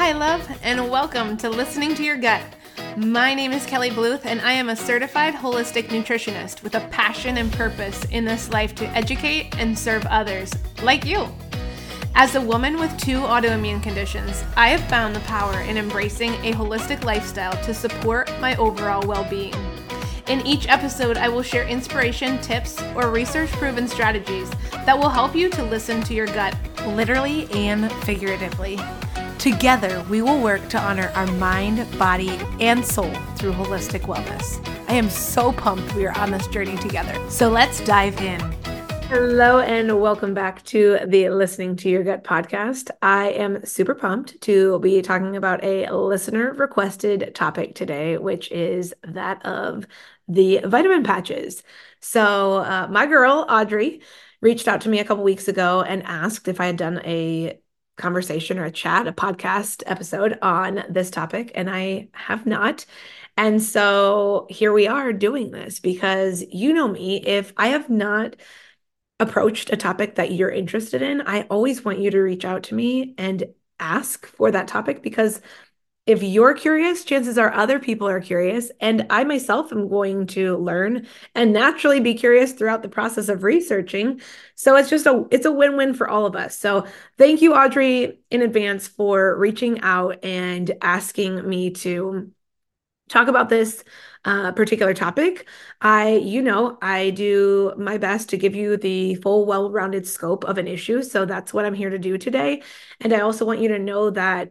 Hi, love, and welcome to Listening to Your Gut. My name is Kelly Bluth, and I am a certified holistic nutritionist with a passion and purpose in this life to educate and serve others, like you. As a woman with 2 autoimmune conditions, I have found the power in embracing a holistic lifestyle to support my overall well-being. In each episode, I will share inspiration, tips, or research-proven strategies that will help you to listen to your gut, literally and figuratively. Together, we will work to honor our mind, body, and soul through holistic wellness. I am so pumped we are on this journey together. So let's dive in. Hello, and welcome back to the Listening to Your Gut podcast. I am super pumped to be talking about a listener-requested topic today, which is that of the vitamin patches. So my girl, Audrey, reached out to me a couple weeks ago and asked if I had done a conversation or a chat, a podcast episode on this topic, and I have not. And so here we are doing this because you know me, if I have not approached a topic that you're interested in, I always want you to reach out to me and ask for that topic, because if you're curious, chances are other people are curious, and I myself am going to learn and naturally be curious throughout the process of researching. So it's a win-win for all of us. So thank you, Audrey, in advance for reaching out and asking me to talk about this particular topic. I do my best to give you the full, well-rounded scope of an issue. So that's what I'm here to do today. And I also want you to know that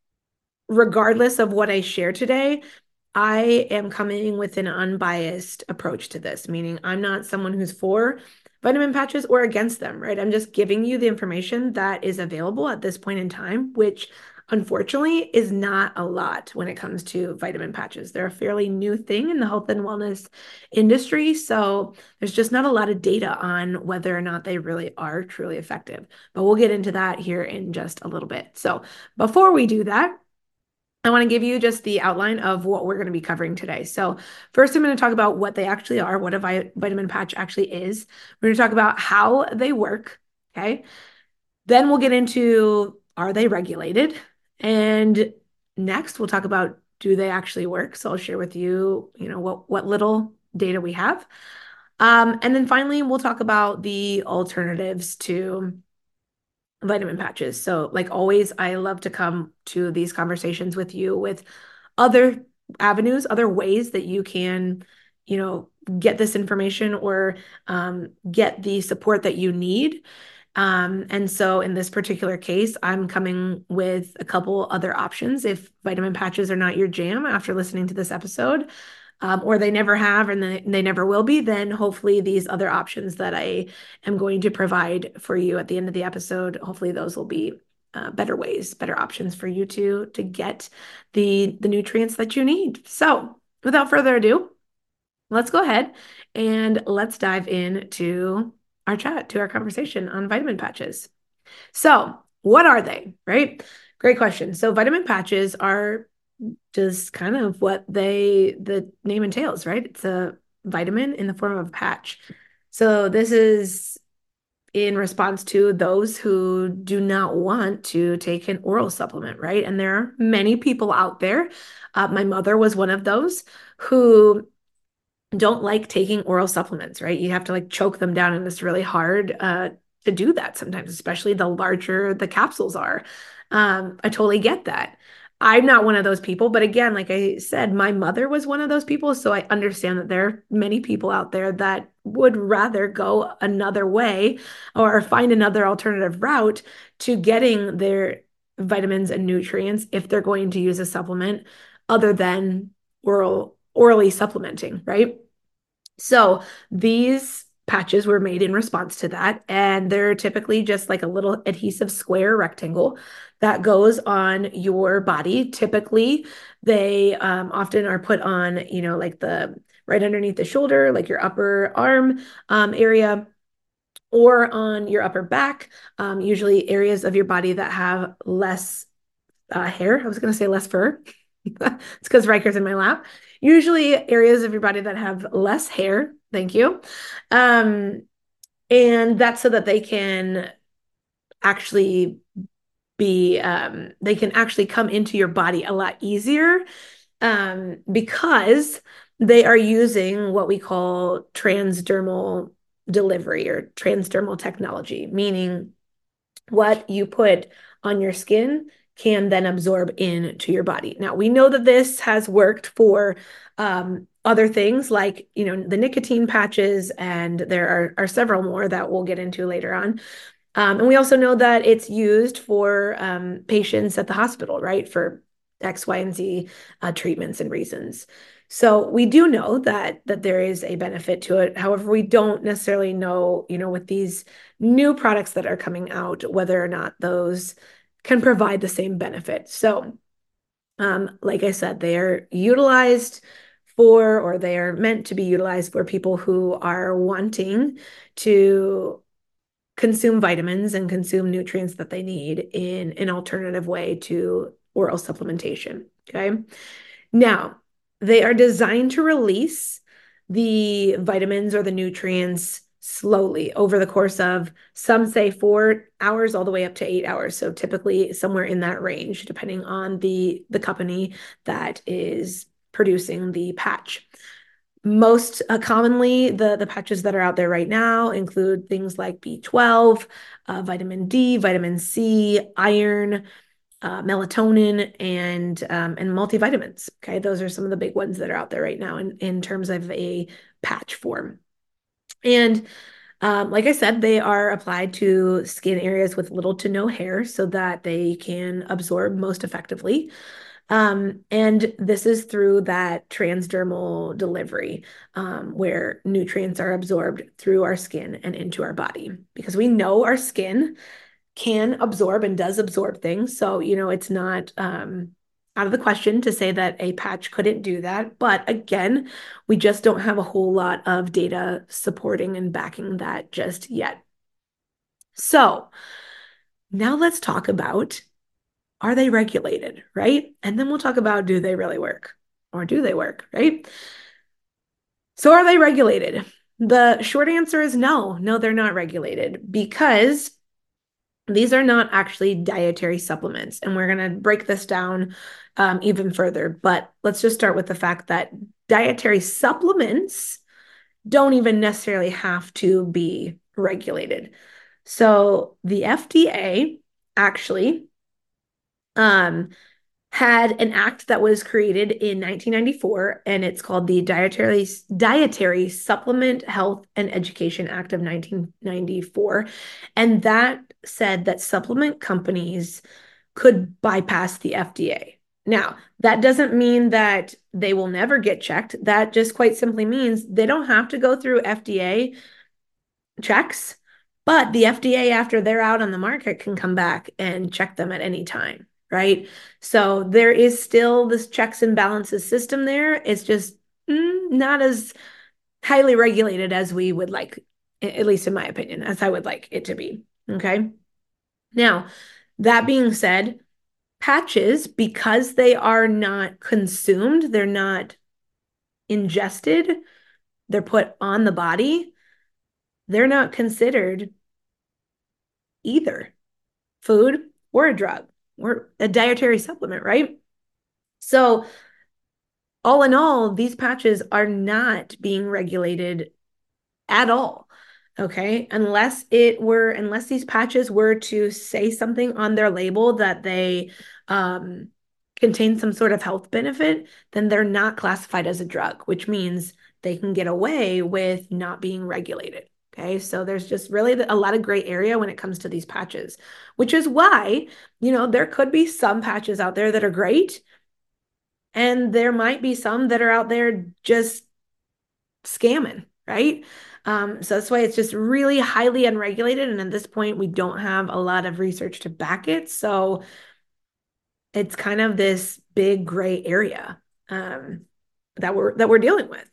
regardless of what I share today, I am coming with an unbiased approach to this, meaning I'm not someone who's for vitamin patches or against them, right? I'm just giving you the information that is available at this point in time, which unfortunately is not a lot when it comes to vitamin patches. They're a fairly new thing in the health and wellness industry. So there's just not a lot of data on whether or not they really are truly effective. But we'll get into that here in just a little bit. So before we do that, I want to give you just the outline of what we're going to be covering today. So first, I'm going to talk about what they actually are, what a vitamin patch actually is. We're going to talk about how they work, okay? Then we'll get into, are they regulated? And next, we'll talk about, do they actually work? So I'll share with you, what little data we have. And then finally, we'll talk about the alternatives to vitamin patches. So like always, I love to come to these conversations with you with other avenues, other ways that you can, get this information or get the support that you need. And so in this particular case, I'm coming with a couple other options. If vitamin patches are not your jam after listening to this episode, or they never have and they never will be, then hopefully these other options that I am going to provide for you at the end of the episode, hopefully those will be better ways, better options for you to get the nutrients that you need. So without further ado, let's go ahead and let's dive into our chat, to our conversation on vitamin patches. So what are they, right? Great question. So vitamin patches are just kind of what the name entails, right? It's a vitamin in the form of a patch. So this is in response to those who do not want to take an oral supplement, right? And there are many people out there. My mother was one of those who don't like taking oral supplements, right? You have to like choke them down, and it's really hard to do that sometimes, especially the larger the capsules are. I totally get that. I'm not one of those people, but again, like I said, my mother was one of those people, so I understand that there are many people out there that would rather go another way or find another alternative route to getting their vitamins and nutrients if they're going to use a supplement other than orally supplementing, right? So these patches were made in response to that, and they're typically just like a little adhesive square rectangle that goes on your body. Typically, they often are put on, like the right underneath the shoulder, like your upper arm area, or on your upper back, usually areas of your body that have less hair. I was going to say less fur. It's because Riker's in my lap. Usually areas of your body that have less hair. Thank you. And that's so that they can actually they can actually come into your body a lot easier because they are using what we call transdermal delivery or transdermal technology, meaning what you put on your skin can then absorb into your body. Now, we know that this has worked for other things like, the nicotine patches, and there are several more that we'll get into later on. And we also know that it's used for patients at the hospital, right? For X, Y, and Z treatments and reasons. So we do know that there is a benefit to it. However, we don't necessarily know, with these new products that are coming out, whether or not those can provide the same benefit. So, like I said, they are utilized for, or they are meant to be utilized for people who are wanting to consume vitamins and consume nutrients that they need in an alternative way to oral supplementation. Okay. Now, they are designed to release the vitamins or the nutrients slowly over the course of, some say 4 hours all the way up to 8 hours. So typically somewhere in that range, depending on the company that is producing the patch. Most commonly, the patches that are out there right now include things like B12, vitamin D, vitamin C, iron, melatonin, and multivitamins. Okay, those are some of the big ones that are out there right now in terms of a patch form. And like I said, they are applied to skin areas with little to no hair so that they can absorb most effectively. And this is through that transdermal delivery, where nutrients are absorbed through our skin and into our body, because we know our skin can absorb and does absorb things. So, it's not out of the question to say that a patch couldn't do that. But again, we just don't have a whole lot of data supporting and backing that just yet. So now let's talk about, are they regulated, right? And then we'll talk about, do they really work, or do they work, right? So are they regulated? The short answer is no, they're not regulated, because these are not actually dietary supplements. And we're going to break this down even further. But let's just start with the fact that dietary supplements don't even necessarily have to be regulated. So the FDA actually had an act that was created in 1994, and it's called the Dietary Supplement Health and Education Act of 1994. And that said that supplement companies could bypass the FDA. Now, that doesn't mean that they will never get checked. That just quite simply means they don't have to go through FDA checks, but the FDA, after they're out on the market, can come back and check them at any time. Right? So there is still this checks and balances system there. It's just not as highly regulated as we would like, at least in my opinion, as I would like it to be. Okay. Now, that being said, patches, because they are not consumed, they're not ingested, they're put on the body, they're not considered either food or a drug or a dietary supplement, right? So all in all, these patches are not being regulated at all. Okay. Unless these patches were to say something on their label that they contain some sort of health benefit, then they're not classified as a drug, which means they can get away with not being regulated. Okay. So there's just really a lot of gray area when it comes to these patches, which is why, there could be some patches out there that are great, and there might be some that are out there just scamming, right? So that's why it's just really highly unregulated. And at this point, we don't have a lot of research to back it. So it's kind of this big gray area that we're dealing with.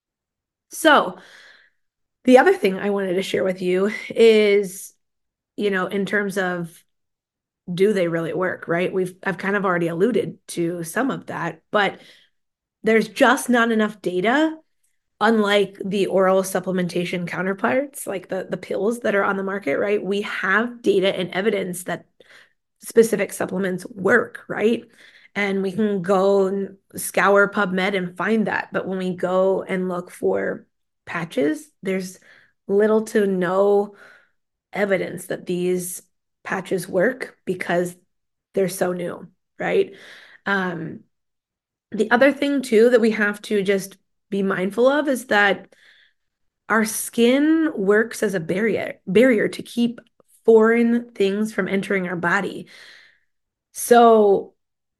So the other thing I wanted to share with you is, in terms of, do they really work, right? I've kind of already alluded to some of that, but there's just not enough data, unlike the oral supplementation counterparts, like the pills that are on the market, right? We have data and evidence that specific supplements work, right? And we can go and scour PubMed and find that. But when we go and look for patches, there's little to no evidence that these patches work because they're so new, right? Um, the other thing too that we have to just be mindful of is that our skin works as a barrier to keep foreign things from entering our body. So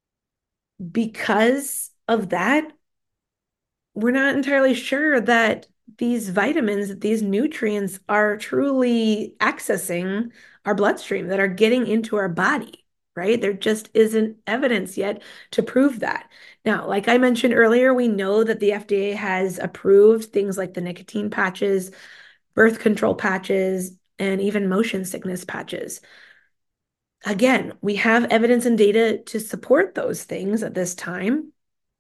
because of that, we're not entirely sure that these vitamins, these nutrients are truly accessing our bloodstream, that are getting into our body, right? There just isn't evidence yet to prove that. Now, like I mentioned earlier, we know that the FDA has approved things like the nicotine patches, birth control patches, and even motion sickness patches. Again, we have evidence and data to support those things at this time,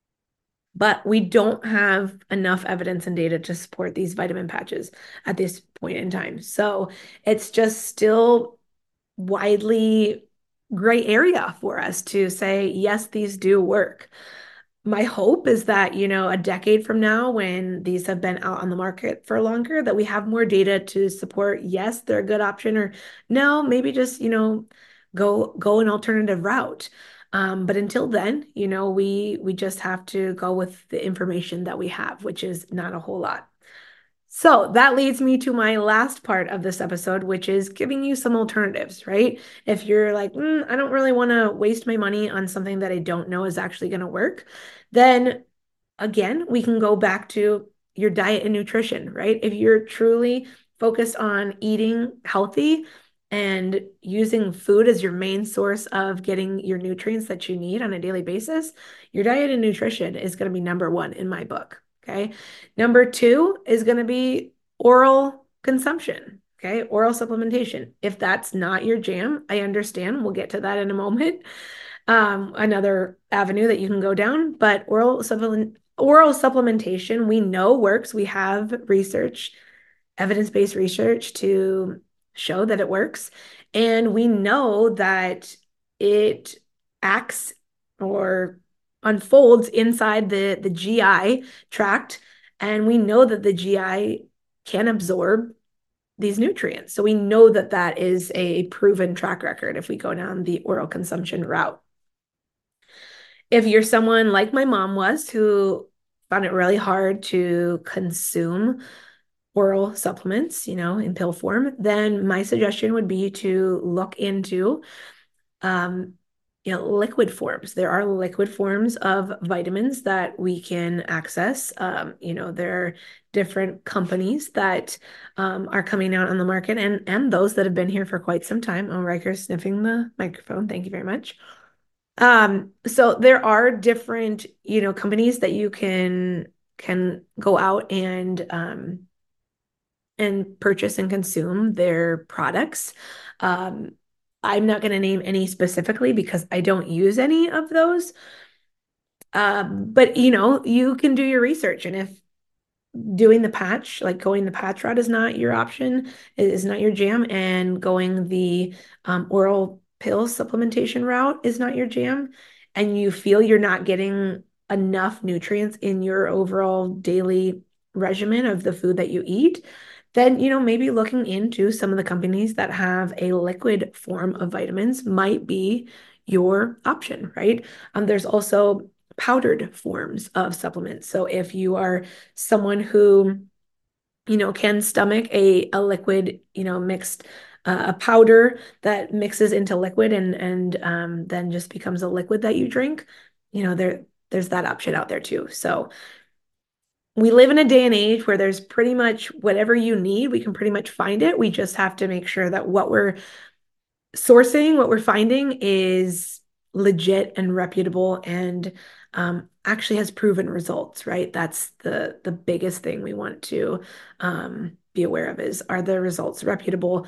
but we don't have enough evidence and data to support these vitamin patches at this point in time. So it's just still widely gray area for us to say, yes, these do work. My hope is that, a decade from now, when these have been out on the market for longer, that we have more data to support, yes, they're a good option, or no, maybe just, go an alternative route. But until then, we just have to go with the information that we have, which is not a whole lot. So that leads me to my last part of this episode, which is giving you some alternatives, right? If you're like, I don't really want to waste my money on something that I don't know is actually going to work, then again, we can go back to your diet and nutrition, right? If you're truly focused on eating healthy and using food as your main source of getting your nutrients that you need on a daily basis, your diet and nutrition is going to be number one in my book. Okay. Number two is going to be oral consumption. Okay. Oral supplementation. If that's not your jam, I understand. We'll get to that in a moment. Another avenue that you can go down, but oral supplementation we know works. We have research, evidence-based research to show that it works. And we know that it acts or unfolds inside the GI tract. And we know that the GI can absorb these nutrients. So we know that that is a proven track record if we go down the oral consumption route. If you're someone like my mom was, who found it really hard to consume oral supplements, in pill form, then my suggestion would be to look into um, liquid forms. There are liquid forms of vitamins that we can access. There are different companies that are coming out on the market, and those that have been here for quite some time. Oh, Riker sniffing the microphone. Thank you very much. So there are different, companies that you can go out and purchase and consume their products. Um, I'm not going to name any specifically because I don't use any of those. But you can do your research, and if doing the patch, like going the patch route is not your option, is not your jam, and going the oral pill supplementation route is not your jam, and you feel you're not getting enough nutrients in your overall daily regimen of the food that you eat, then, maybe looking into some of the companies that have a liquid form of vitamins might be your option, right? There's also powdered forms of supplements. So if you are someone who, can stomach a liquid, mixed a powder that mixes into liquid and then just becomes a liquid that you drink, there's that option out there too. So we live in a day and age where there's pretty much whatever you need, we can pretty much find it. We just have to make sure that what we're sourcing, what we're finding is legit and reputable and actually has proven results, right? That's the biggest thing we want to be aware of is, are the results reputable?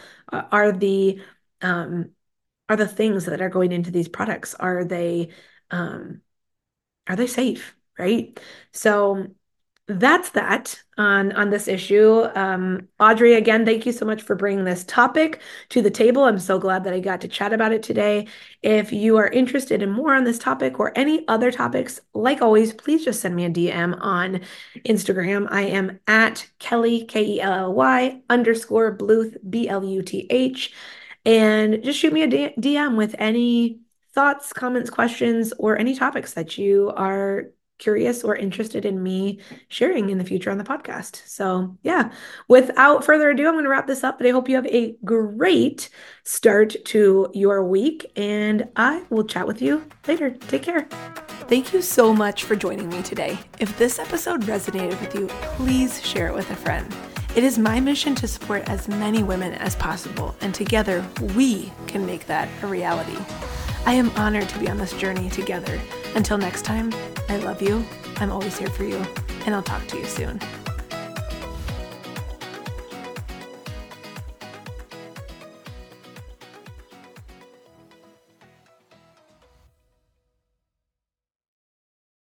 Um, are the things that are going into these products, um, are they safe, right? So that's that on this issue. Audrey, again, thank you so much for bringing this topic to the table. I'm so glad that I got to chat about it today. If you are interested in more on this topic or any other topics, like always, please just send me a DM on Instagram. I am at Kelly, Kelly _ Bluth, BLUTH. And just shoot me a DM with any thoughts, comments, questions, or any topics that you are curious or interested in me sharing in the future on the podcast. So, yeah, without further ado, I'm going to wrap this up, but I hope you have a great start to your week, and I will chat with you later. Take care. Thank you so much for joining me today. If this episode resonated with you, please share it with a friend. It is my mission to support as many women as possible, and together we can make that a reality. I am honored to be on this journey together. Until next time, I love you, I'm always here for you, and I'll talk to you soon.